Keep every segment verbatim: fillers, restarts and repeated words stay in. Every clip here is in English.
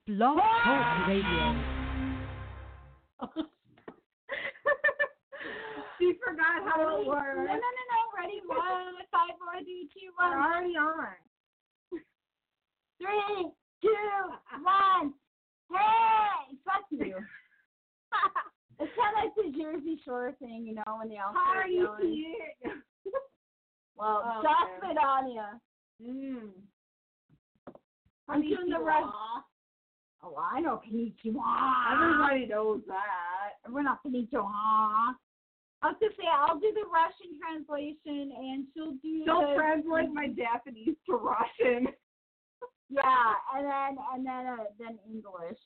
Blog Talk Radio. She forgot how it works. No, no, no, no. Ready? One, five, four, three, two, one. We're already on. Three, two, one. Hey, fuck you. It's kind of like the Jersey Shore thing, you know, when they all How start are you yelling. here? Well, Oh, just okay. it on you. Mm. I'm doing the rest. Konnichiwa. Oh, I know Konnichiwa. Everybody knows that. We're not Konnichiwa. I was going to say, I'll do the Russian translation, and she'll do She'll the... translate my Japanese to Russian. Yeah, and then and then uh, then English.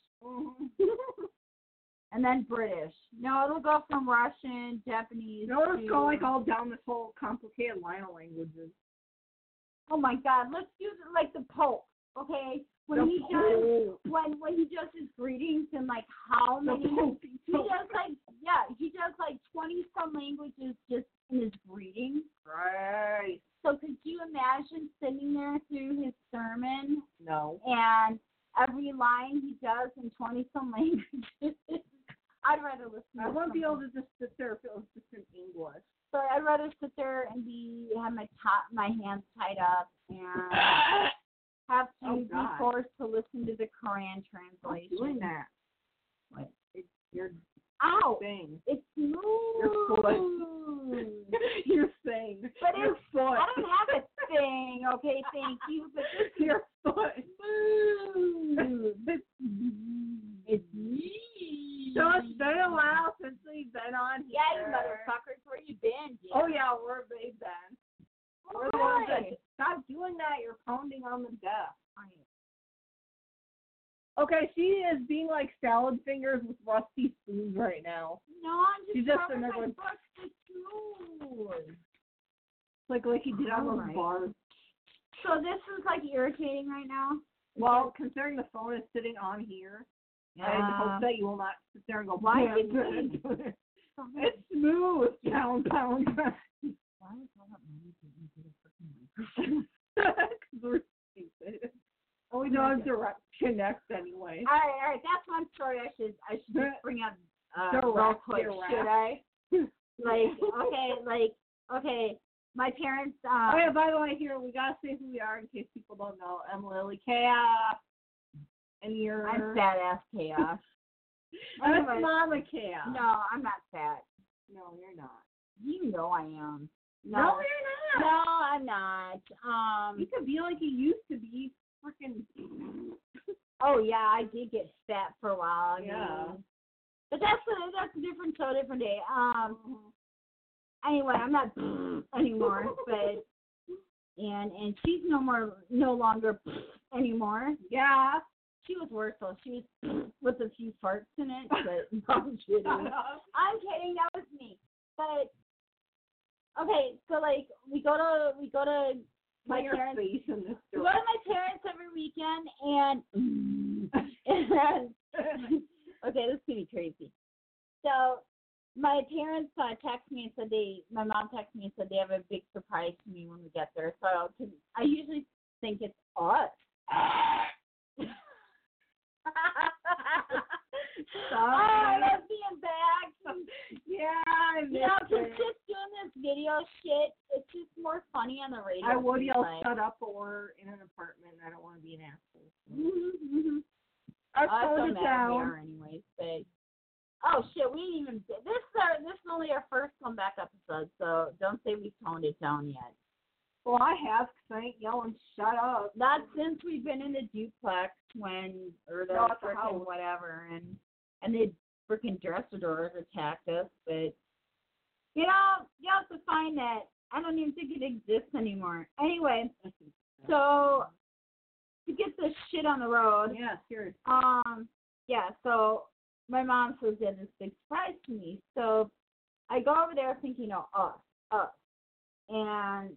And then British. No, it'll go from Russian, Japanese. No, let's to... go like all down this whole complicated line of languages. Oh my God, let's do it like the Pope, okay? When The he does Pope. when when he does his greetings and like how The many Pope. he does like yeah he does like twenty some languages just in his greetings. Right. So could you imagine sitting there through his sermon No. and every line he does in twenty some languages? I'd rather listen. I to wouldn't be able something. to just sit there if it was just in English. So I'd rather sit there and be have my top my hands tied up and have to Oh, be God. forced to listen to the Quran I'm translation. doing that. What? It's your Ow! thing. It's smooth. Your foot. You're saying. But your it's, foot. I don't have a thing, okay, thank you, but this is Your foot. smooth. It's It's me. So it's been a while since we've been on here. Yeah, you motherfuckers, where you been, dude? Oh, yeah, we're big then. Oh, We're the ones that, boy. stop doing that. You're pounding on the desk. I- Okay, she is being like salad fingers with rusty spoons right now. No, I'm just, She's just rubbing another my one. butt to smooth. Like like you did on those Alright. bars. So this is like irritating right now? Well, considering the phone is sitting on here, I hope that you will not sit there and go, Why "Bam, did bam, you- bam." It's smooth. Pound, pound, pound. Why is all that money getting to the freaking microphone? Because we're stupid. And we don't have direct connect anyway. All right, all right. That's one story I should I should just bring up uh, real Direct, quick. direct. Should I? Like, okay, like, okay. My parents. Um, Oh yeah, by the way, here we gotta say who we are in case people don't know. I'm Lily Chaos, and you're. I'm fat ass chaos. And it's Anyway. Mama Chaos. No, I'm not fat. no, you're not. You know I am. No, No, you're no, not. I'm not. Um. You could be like you used to be, freaking. Oh yeah, I did get fat for a while. I Yeah. mean, but that's a that's a different show, different day. Um. Anyway, I'm not anymore, but and and she's no more, no longer anymore. Yeah. She was worse though. She was with a few farts in it, but no, I'm kidding. I'm kidding. That was me. But okay, so like we go to we go to my Put your parents. face in this We go to my parents every weekend, and and okay, this is gonna be crazy. So my parents uh, text me and said they, my mom texted me and said they have a big surprise for me when we get there. So cause I usually think it's us. Sorry. Oh, I love being back. Yeah, I You know, missed just, it. just doing this video shit, it's just more funny on the radio. I would seems yell, like. shut up, but we're in an apartment and I don't want to be an asshole. Mhm, mhm. Our Oh, phone so is mad we down. are anyways, but oh shit, we didn't even this is our this is only our first comeback episode, so don't say we toned it down yet. Well, I have, because I ain't yelling, shut up. Not since we've been in the duplex when or the No, at the freaking house. whatever and and the freaking dresser doors attacked us, but you know, you have to find that I don't even think it exists anymore. Anyway, so to get this shit on the road, Yeah, seriously. Um, yeah, so my mom says they have this big surprise to me. So I go over there thinking, oh, us, us. And,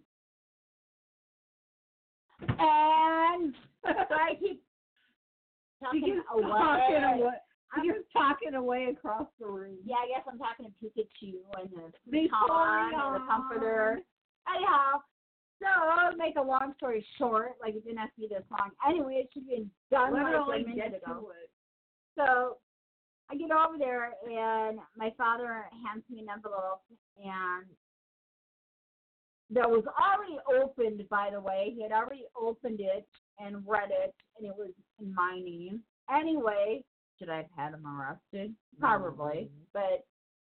and so I keep talking She keeps away. talking away. I'm just talking away across the room. Yeah, I guess I'm talking to Pikachu and the Victoria. futon and the comforter. Anyhow, So, I'll make a long story short, like it didn't have to be this long. Anyway, it should have been done like Literally a minute get ago. to it. So, I get over there, and my father hands me an envelope, and that was already opened, by the way. He had already opened it and read it, and it was in my name. Anyway, should I have had him arrested? Probably. Mm-hmm. But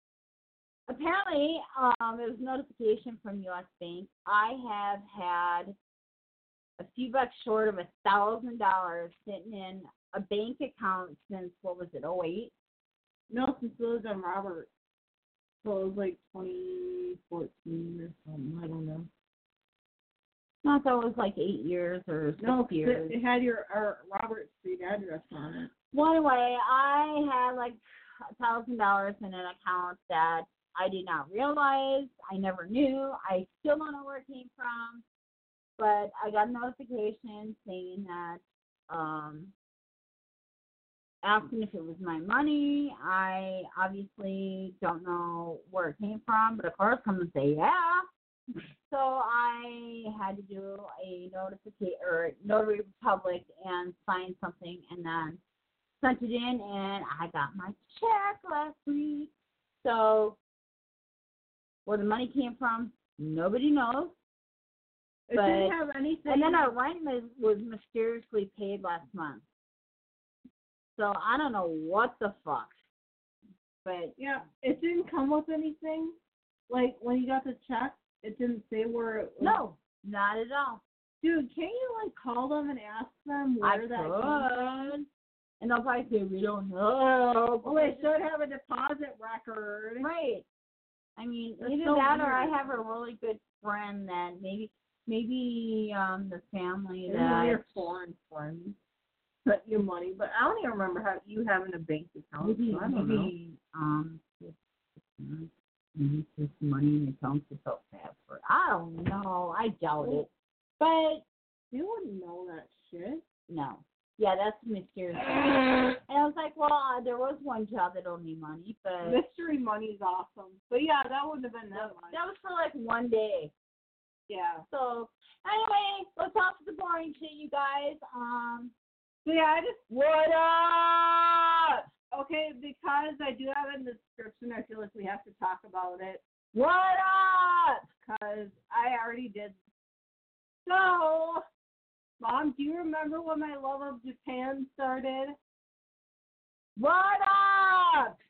apparently, um, it was a notification from U S Bank. I have had a few bucks short of a thousand dollars sitting in a bank account since, what was it, oh eight? No, since it was on Robert. So it was like twenty fourteen or something. I don't know. No, I thought it was like eight years or six no, years. It had your our Robert Street address on it. Well, anyway, I had like a thousand dollars in an account that I did not realize. I never knew. I still don't know where it came from. But I got a notification saying that, um, asking if it was my money. I obviously don't know where it came from, but of course I'm going to say yeah. So I had to do a notification or notary public and sign something and then sent it in, and I got my check last week. So where the money came from, nobody knows. It but, didn't have anything. And then our rent was, was mysteriously paid last month. So I don't know what the fuck. But yeah, it didn't come with anything. Like when you got the check, it didn't say where it was. No, not at all. Dude, can't you like call them and ask them where I that could. came from? And they'll probably say, we don't know. Well, they should have a deposit record. Right. I mean, That's either so that or weird. I have a really good friend that maybe maybe um the family Maybe that your foreign friends put your money, but I don't even remember how you having a bank account. maybe so I don't maybe know. um maybe this money in accounts without password. I don't know. I doubt it. But You wouldn't know that shit. no. Yeah, that's mysterious. And I was like, well, uh, there was one job that owed me money, but Mystery money's awesome. But yeah, that wouldn't have been that much. that was for like one day. Yeah. So anyway, let's talk to the boring shit, you guys. Um, So yeah, I just what up? okay because I do have it in the description. I feel like we have to talk about it What up? because I already did. So, Mom, do you remember when my love of Japan started? What up?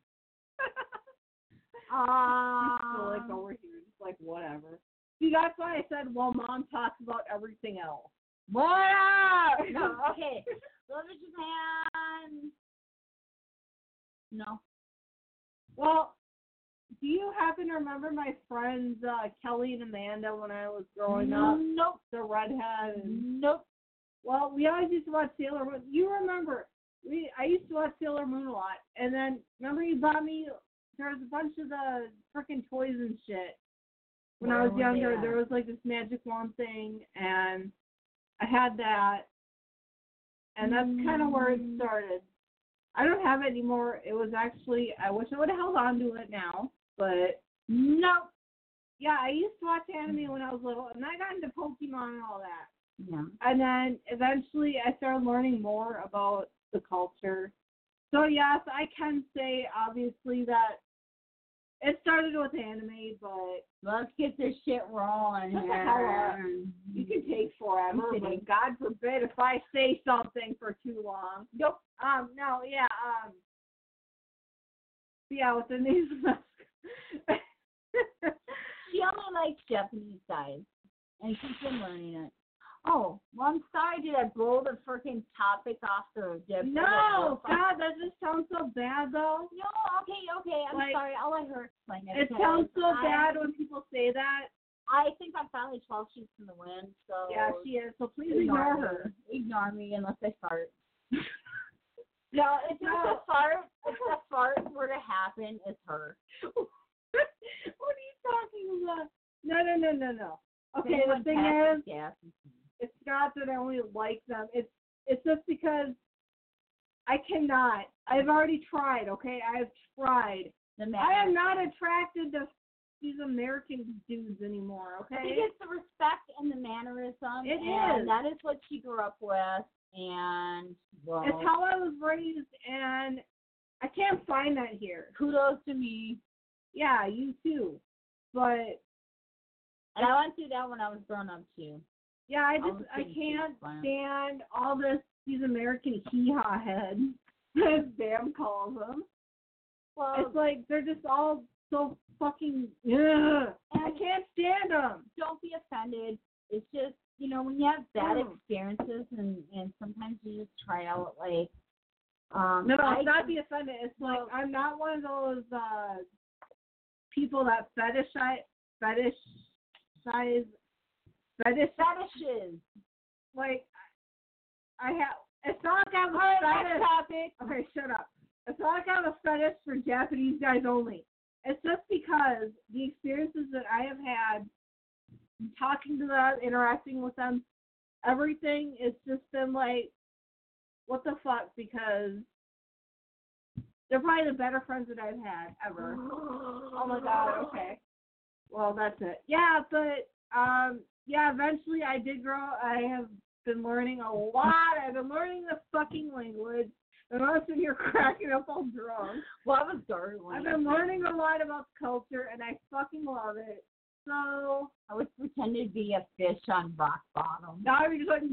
um, She's still like over here, just like whatever. See, that's why I said, well, Mom talks about everything else. what up? No, okay. Love of Japan. No. Well, do you happen to remember my friends uh, Kelly and Amanda when I was growing up? Nope. The redhead. And, Nope. well, we always used to watch Sailor Moon. You remember? We I used to watch Sailor Moon a lot, and then remember you bought me. There was a bunch of the freaking toys and shit. When I Where was were younger, they at? there was like this magic wand thing, and I had that, and that's kind of where it Mm. started. I don't have it anymore. It was actually, I wish I would have held on to it now, but Nope. yeah, I used to watch anime when I was little, and I got into Pokemon and all that. Yeah. And then eventually I started learning more about the culture. So yes, I can say obviously that it started with anime, but Let's get this shit rolling Shut the here. hell up. you can take forever. I'm But kidding. God forbid if I say something for too long. Nope. Um, no, yeah, um, yeah, within these. She only likes Japanese guys, and she's been learning it. Oh, well, I'm sorry. Did I blow the freaking topic off the? Did I blow No, the- God, that just sounds so bad, though. No, okay, okay. I'm Like, sorry. I'll let her explain it. It because sounds so I, bad when people say that. I think I'm finally twelve sheets in the wind, so Yeah, she is. So please ignore me. her. Ignore me unless I fart. No, if it's No. a fart, if a fart were to happen, it's her. What are you talking about? No, no, no, no, no. Okay, Anyone the thing passes is, gas. it's not that I only like them. It's it's just because I cannot. I've already tried. Okay, I've tried. The I am matter- not attracted to these American dudes anymore, I think okay? it's the respect and the mannerism. It and is. That is what she grew up with. And, well, It's how I was raised, and I can't find that here. kudos to me. Yeah, you too. But, And I went through that when I was growing up, too. yeah, I I just, was I pretty can't fun. stand all this, these American hee-haw heads, as Bam calls them. Well, It's like, they're just all so fucking, ugh. I can't stand them. don't be offended. It's just, you know, when you have bad Mm. experiences and, and sometimes you just try out, like, um, No, I, it's not be offended. It's like, I'm not one of those uh, people that fetishize, fetishize, fetish, fetishes. like, I have, it's not like I have a All right, fetish. next topic. Okay, shut up. It's not like I have a fetish for Japanese guys only. It's just because the experiences that I have had talking to them, interacting with them, everything, it's just been like, what the fuck? Because they're probably the better friends that I've had ever. Oh my god, okay. Well, that's it. Yeah, but, um, yeah, eventually I did grow. I have been learning a lot. I've been learning the fucking language. And I'm sitting here cracking up all drunk. Well, I was gargling. I've been learning a lot about the culture, and I fucking love it. So, I was pretending to be a fish on rock bottom. now I'm just like,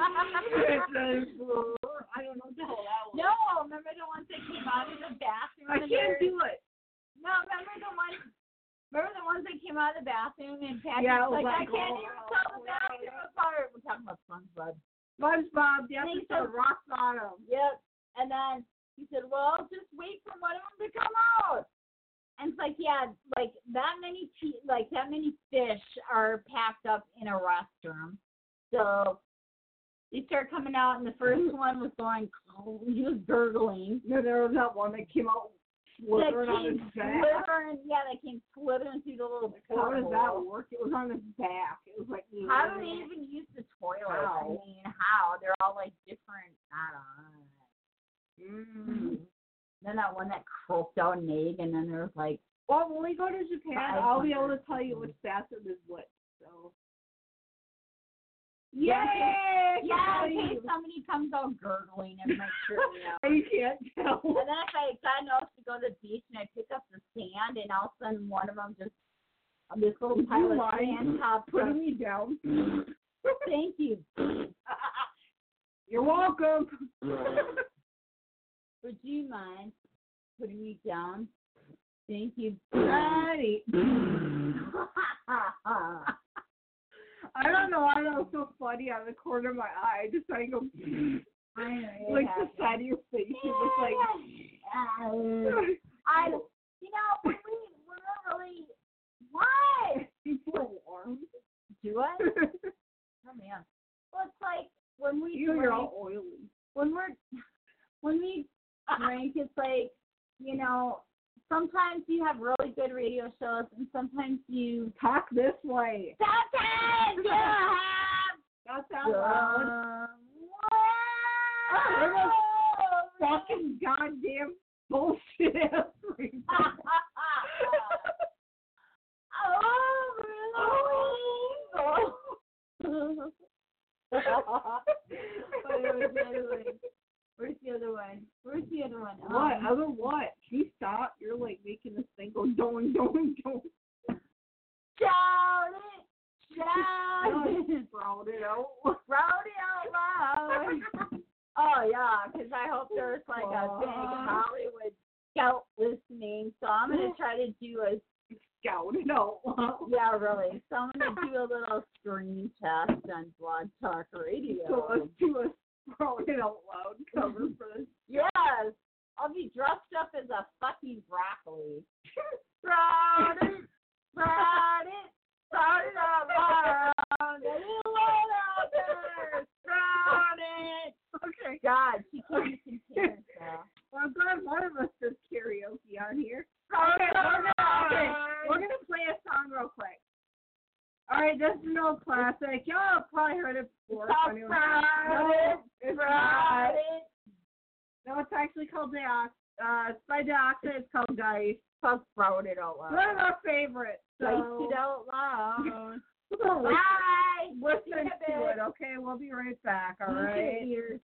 I don't know what the hell that was. No, remember the ones that came out of the bathroom? I and can't they're- do it. No, remember the ones. Remember the ones that came out of the bathroom and Patrick's Yeah, it was like, I like, can't oh, even tell the oh, bathroom yeah. apart. We're talking about SpongeBob. SpongeBob, the And he episode said- Rock Bottom. Yep. And then he said, well, just wait for one of them to come out. And it's like, yeah, like that many pe- like that many fish are packed up in a restroom. So they start coming out, and the first one was going, oh, he was gurgling. No, there was that one that came out That slithering on his came back. slithering, yeah, that came slithering through the little How does that porthole. work? It was on his back. It was like, How do they even use the toilet? How? I mean, how? They're all like different. I don't know. Mm. Then that one that croaked out an egg, and then there was like, Well, when we go to Japan, Five I'll be able to hundred tell you something. which bathroom is what. So. Yeah, Yay! yeah, in You. case somebody comes out gurgling and make sure you know. You can't tell. And then if I got enough to go to the beach and I pick up the sand, and all of a sudden one of them just, this little Would pile you of mind sand pops putting up. me down? Thank you. You're welcome. Would you mind putting me down? Thank you. Daddy. I don't know why that was so funny out of the corner of my eye. Just like go, I know, it like the happens. side of your face. You're just like, Uh, I, you know, when we, when we're really, what? you feel warm. Do I? Oh man. Well, it's like when we You, drink, you're all oily. when we're, when we drink, it's like, you know, sometimes you have really good radio shows, and sometimes you, Talk this way. sometimes you have Not that loud. some, Oh, wow. Fucking goddamn bullshit ass reason. Oh, really? Wait, where's the other one? Where's the other one? Where's the other one? What? Um, Other what? Can you stop? You're like making this thing go doing, doing, doing. Shout it! Shout it! Sprout it out. Shout it out loud! Oh, yeah, because I hope there's like a big Hollywood scout listening, so I'm going to try to do a, Scout it out. yeah, really. So I'm going to do a little screen test on Blog Talk Radio. So let's do a sprout it out loud cover for this. Yes, I'll be dressed up as a fucking broccoli. Sprout it, sprout it, sprout it out loud. Get it loud out there. Sprout it. Okay. God, she can't contain herself. Well, I'm glad one of us does karaoke on here. Sprout Okay, it we're gonna, okay, out. we're gonna play a song real quick. All right, this is an old classic. Y'all have probably heard it before. Stop Anyway. sprout No, it, it's sprout not. it. No, it's actually called the Ox. Uh, it's by Doxa. It's called Dice. Let's throw it out loud. One of our favorites. Dice So it out loud. we'll listen, Bye. listen to it, okay? We'll be right back, all right? Cheers.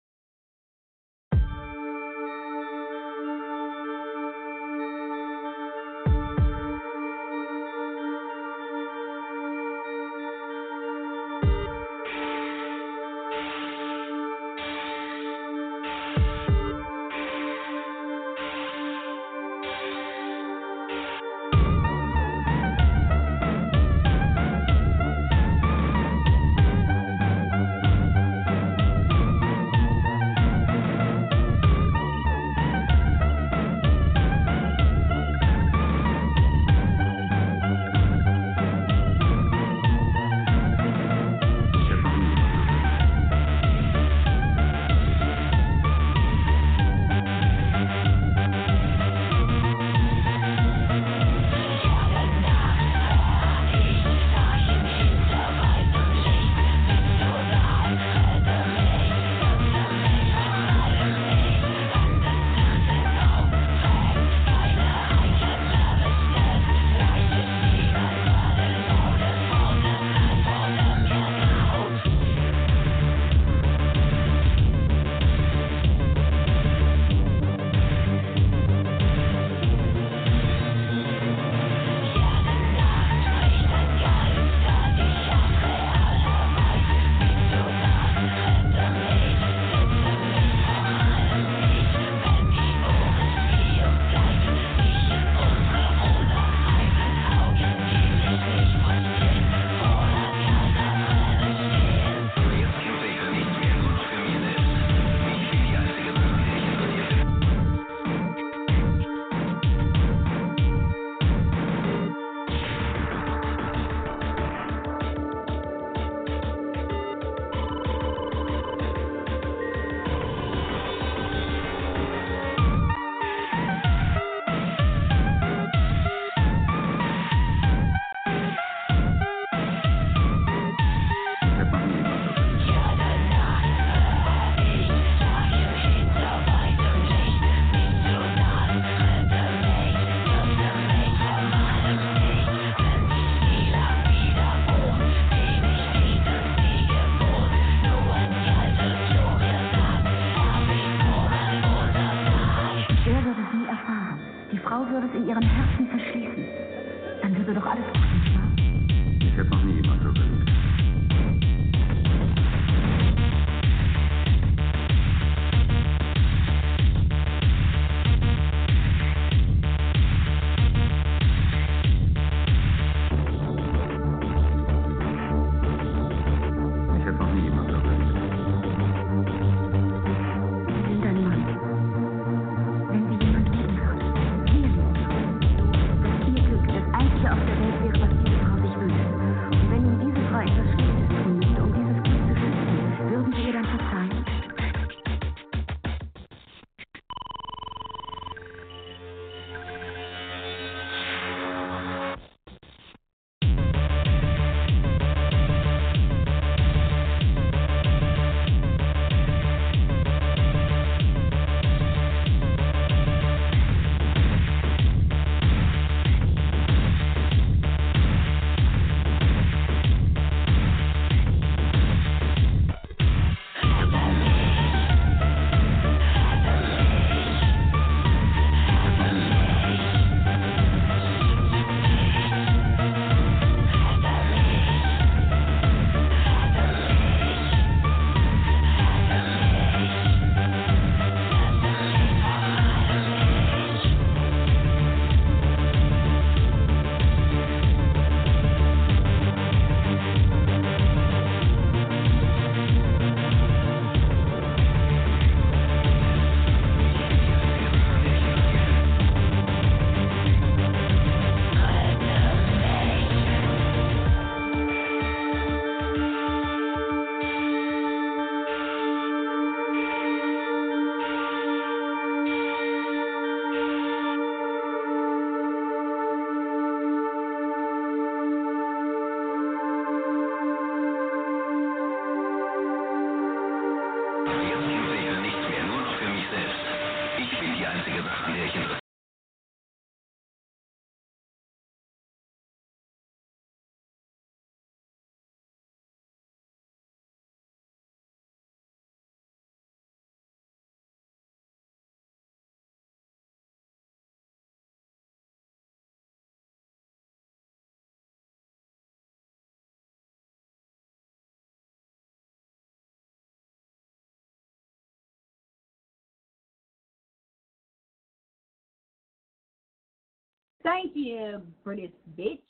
Thank you, British bitch.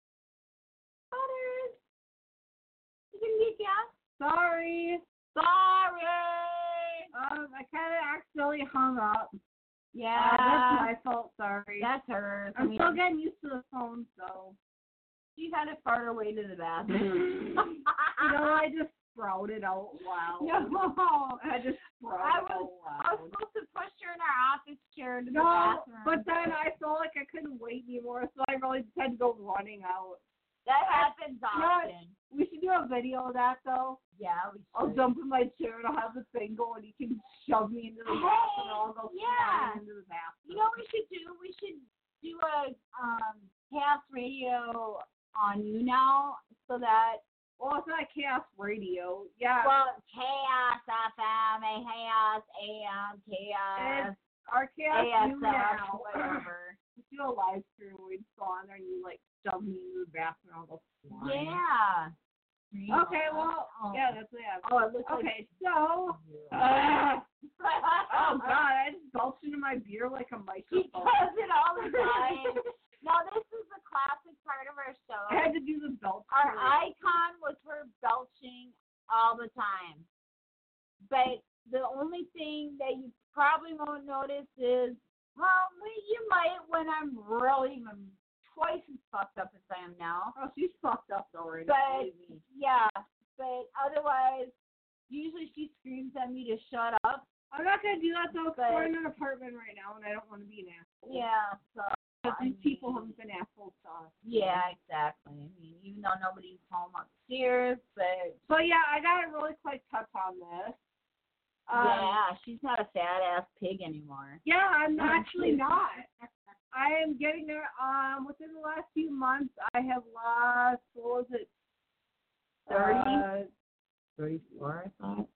Butters. You can get gas? Sorry. Sorry. Um, I kind of accidentally hung up. Yeah. Uh, that's my fault. Sorry. That's hers. I I'm mean, still getting used to the phone, so. she had to fart her way to the bathroom. You know, I just sprouted out loud. No. I just sprouted I was, out loud. I was supposed to push her in our office chair to the No, bathroom. but then I felt like I couldn't wait anymore, so I really just had to go running out. that happens You know what? often. We should do a video of that, though. Yeah, we should. I'll jump in my chair and I'll have the thing going. You can shove me into the Hey, bathroom and I'll go yeah. flying into the bathroom. You know what we should do? We should do a um Chaos Radio on you now so that, Well, it's not Chaos Radio. Yeah. well, Chaos F M, a Chaos A M, Chaos, it's our Chaos A S You F, Now. whatever. Let's do a live stream where we just go on there and you, like, shove me into the bathroom and I'll go flying. Yeah. Okay, well, Oh. yeah, that's what I have. Oh, it looks like. Okay, so. Uh, oh, God, I just belched into my beer like a She microphone. does it all the time. Now, this is the classic part of our show. I had to do the belch. Our period. icon was her belching all the time. But the only thing that you probably won't notice is, well, you might when I'm really twice as fucked up as I am now. Oh, she's fucked up already. But, believe me. yeah, but otherwise, usually she screams at me to shut up. I'm not going to do that, though, 'cause But- we're in an apartment right now, and I don't want to be an asshole. Yeah, so. Because I these people mean, haven't been assholes to us. Yeah, exactly. I mean, even though nobody's home upstairs, but So, yeah, I got to really quick touch on this. Um, yeah, she's not a fat ass pig anymore. Yeah, I'm actually not. I am getting there. Um, within the last few months, I have lost, what was it? Thirty? Uh, Thirty-four, I thought.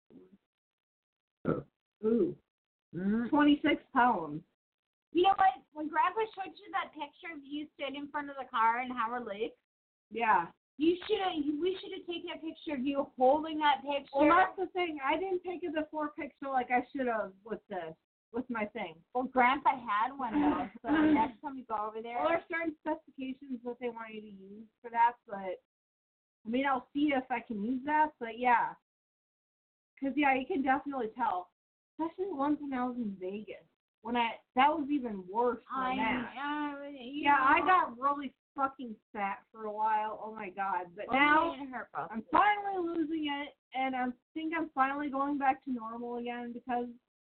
ooh, Mm. twenty-six pounds. You know what? When Grandpa showed you that picture of you stood in front of the car in Howard Lake, Yeah. you should have. We should have taken a picture of you holding that picture. Well, that's the thing. I didn't take a before picture like I should have with this, with my thing. Well, Grandpa had one though, so next time you go over there. Well, there's certain specifications that they want you to use for that, but I mean, I'll see if I can use that, but yeah. Because, yeah, you can definitely tell. Especially the ones when I was in Vegas. When I, that was even worse than I, that. uh, you Yeah, I know, got really fucking fat for a while. Oh, my God. But well, now, it hurt both. I'm finally losing it, and I think I'm finally going back to normal again because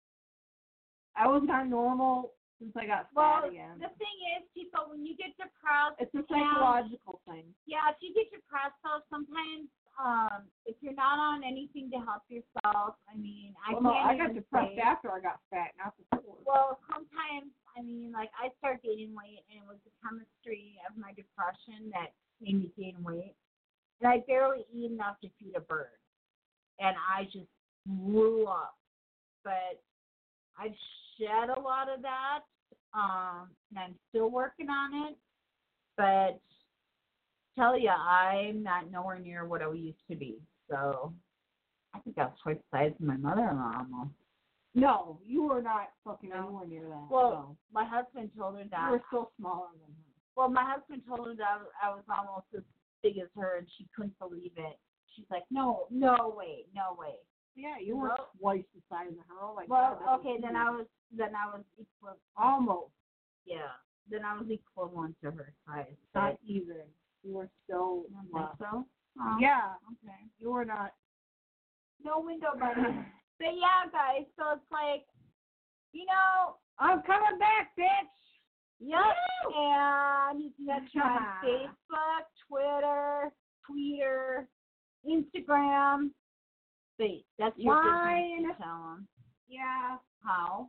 I was not normal since I got Well, fat again. the thing is, people, when you get depressed, It's a and- psychological thing. Yeah, if you get depressed, though, sometimes um, if you're not on anything to help yourself, I mean, I Well, no, can't I got even depressed say- after I got fat, not before. Well, sometimes, I mean, like, I started gaining weight, and it was the chemistry of my depression that made me gain weight. And I barely eat enough to feed a bird. And I just blew up. But I've shed a lot of that, um, and I'm still working on it. But tell you, I'm not nowhere near what I used to be. So I think I was twice the size of my mother-in-law almost. No, you were not fucking No. anywhere near that. Well, my husband told her no. that. You were still smaller than her. Well, my husband told her that I was almost as big as her, and she couldn't believe it. She's like, no, no way, no way. Yeah, you were Well- twice the size of her. Oh my Well, God. that was okay, then huge. I was, then I was equal. Almost. Yeah, then I was equivalent to her size. Not even. You were still You don't less. think so? Oh, Yeah, okay. you were not. No window button. But yeah, guys, so it's like, you know, I'm coming back, bitch. yep. And you can get me on Facebook, Twitter, Tweeter, Instagram. Wait, that's your Line. business to tell 'em. Yeah. How?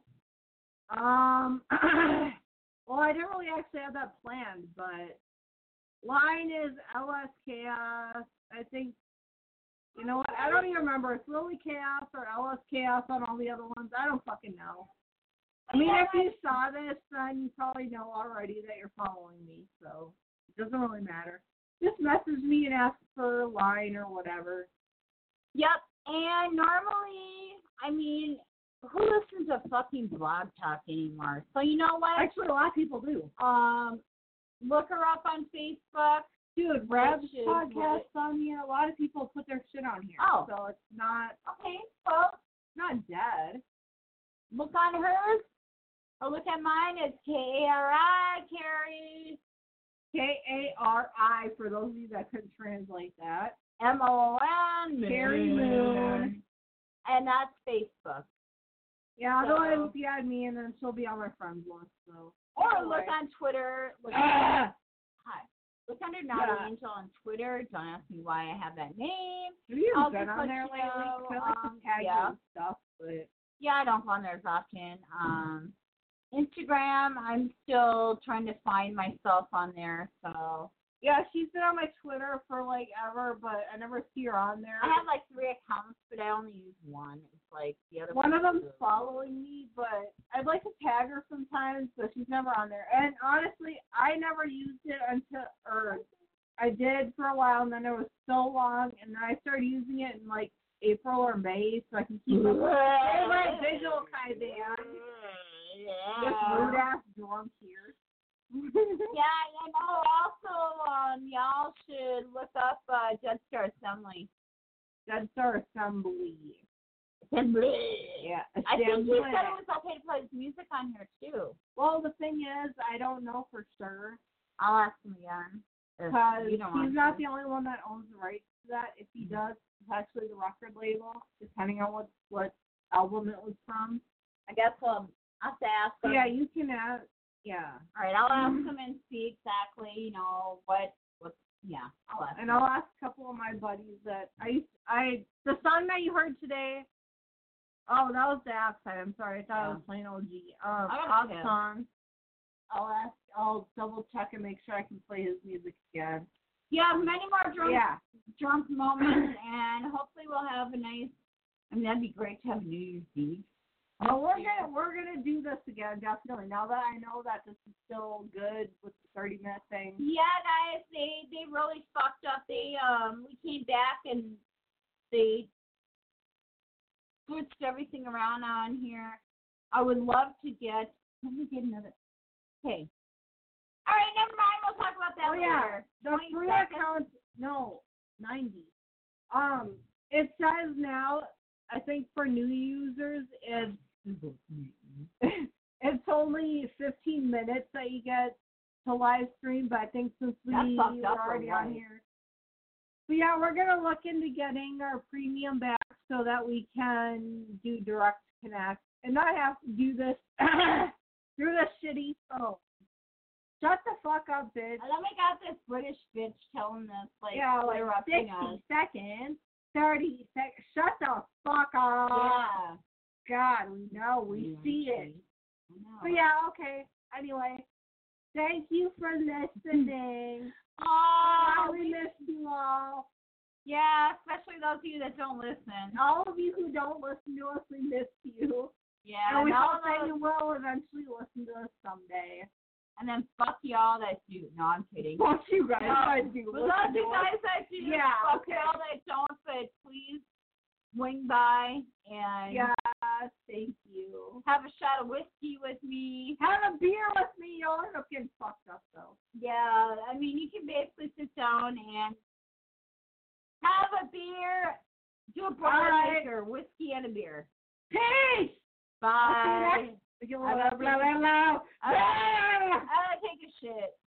Um. Well, I didn't really actually have that planned, but line is L S Chaos. I think. You know what? I don't even remember. It's Lily Chaos or L S Chaos on all the other ones. I don't fucking know. I mean, if you saw this, then you probably know already that you're following me, so it doesn't really matter. Just message me and ask for a line or whatever. Yep. And normally, I mean, who listens to fucking Blog Talk anymore? So you know what? Actually, a lot of people do. Um, look her up on Facebook. Dude, Rab's Which is podcast what- on here. A lot of people put their shit on here. Oh. So it's not Okay, well, not dead. look on hers or look at mine. It's K A R I, Carrie, K A R I for those of you that couldn't translate that. M O N, Carrie Moon. And that's Facebook. Yeah, I'll So- go ahead and you add me and then she'll be on my friends list. So Or look on Twitter. Look, Ah! hi. Look under Naughty Yeah. Angel on Twitter. Don't ask me why I have that name. Have you I'll been just on let there you lately? know, I feel like um, to tag yeah. you and stuff, but Yeah, I don't go on there as often. Um, Instagram, I'm still trying to find myself on there. So yeah, she's been on my Twitter for like ever, but I never see her on there. I have like three accounts, but I only use one. It's like the other One of them's is- following me, but I'd like to tag her sometimes, but she's never on there. And honestly, I never used it until, or I did for a while, and then it was so long, and then I started using it in like April or May, so I can keep up with my visual kind of band. This Yeah. rude ass drunk here. Yeah, and oh, also, um, y'all should look up uh, Dead Star Assembly. Dead Star Assembly. Assembly. Yeah, I think Assembly. he said it was okay to play his music on here too. Well, the thing is, I don't know for sure. I'll ask him again. if Because you don't want he's not to. the only one that owns the rights to that. If he does, it's actually the record label, depending on what what album it was from. I guess um, I'll have to ask him. Yeah, you can add. Yeah, All right, I'll ask him and see exactly, you know, what, what, yeah, I'll ask and him. I'll ask a couple of my buddies that I used. I the song that you heard today. Oh, that was the app side. I'm sorry, I thought Yeah. it was plain O G. Um, I gotta odd check. song. I'll ask. I'll double check and make sure I can play his music again. Yeah, many more drunk, Yeah. drunk moments, and hopefully we'll have a nice, I mean, that'd be great to have New Year's Eve. Well, we're gonna we're gonna do this again, definitely. Now that I know that this is still good with the thirty minute thing. Yeah, guys, they they really fucked up. They um we came back and they switched everything around on here. I would love to get. Let me get another. Okay. All right, never mind. We'll talk about that Oh yeah, later. the twenty free seconds. account. No, ninety. Um, it says now. I think for new users, it's it's only fifteen minutes that you get to live stream. But I think since we That's fucked were up for already life. on here, so yeah, we're gonna look into getting our premium back so that we can do direct connect and not have to do this through this shitty phone. Shut the fuck up, bitch. And then we got this British bitch telling us like Yeah, like interrupting sixty us. seconds, thirty seconds. Shut the fuck up. Yeah. God, we know, we Yeah, see it. I know. But yeah, okay. Anyway, thank you for listening. Oh, we missed you all. yeah, especially those of you that don't listen. All of you who don't listen to us, we missed you. Yeah, And we all hope that those- you will eventually listen to us someday. and then fuck y'all that do. No, I'm kidding. Fuck you guys. No, I do for listen those to you us. guys that do, Yeah, fuck okay. y'all that don't, but please swing by and Yeah, thank you. have a shot of whiskey with me. Have a beer with me. You'll end up getting fucked up, though. Yeah, I mean, you can basically sit down and have a beer, do a All bar right. taker, whiskey and a beer. Peace! Bye. Blah, blah, blah, blah, blah. I gotta take a shit.